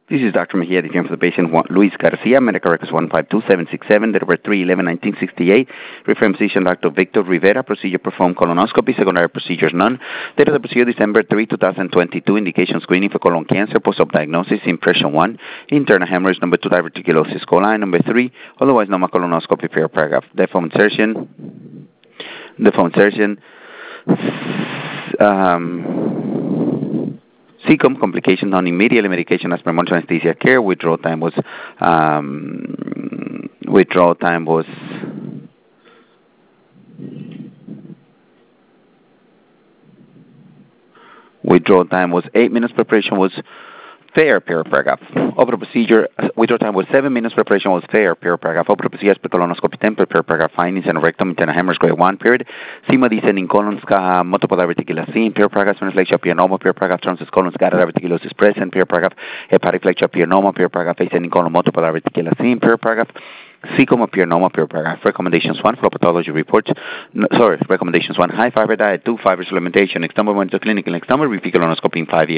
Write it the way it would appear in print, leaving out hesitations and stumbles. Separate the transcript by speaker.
Speaker 1: This is Dr. Mejia, the for the patient Luis Garcia, medical records 152767, date of birth 3/11/1968. Reference physician Dr. Victor Rivera, procedure performed colonoscopy, secondary procedures none. Date of the procedure December 3, 2022, indication screening for colon cancer, post-op diagnosis, impression 1, internal hemorrhage, number 2, diverticulosis coli, number 3, otherwise normal colonoscopy, fair paragraph. Default insertion, CCOM complication on immediately medication as per monitoring anesthesia care. Withdrawal time was Withdrawal time was 8 minutes. Preparation was fair, paragraph. Open procedure, withdrawal time was 7 minutes. Preparation was fair, paragraph. Open procedure, colonoscopy 10, paragraph. Findings and rectum, internal hemorrhage, grade 1, period. Sima descending colons, multiple diverticulosis, paragraph. Flexure normal, paragraph. Transverse colons, diverticulosis present, paragraph. Hepatic flexure normal, paragraph. Ascending colon, multiple diverticulosis, paragraph. CCOM appear normal, paragraph. Recommendations 1, flow pathology reports. Recommendations 1, high fiber diet, 2, fiber supplementation, next number 1 to clinical, next number, repeat colonoscopy in 5 years.